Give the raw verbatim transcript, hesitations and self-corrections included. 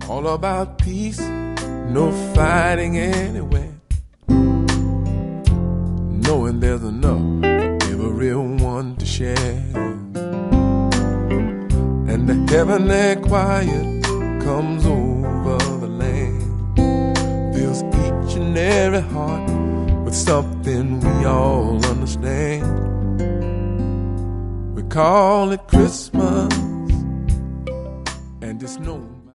all about peace, no fighting anywhere, knowing there's enough for everyone to share. And the heavenly quiet comes over the land, fills each and every heart with something we all understand. We call it Christmas, and it's known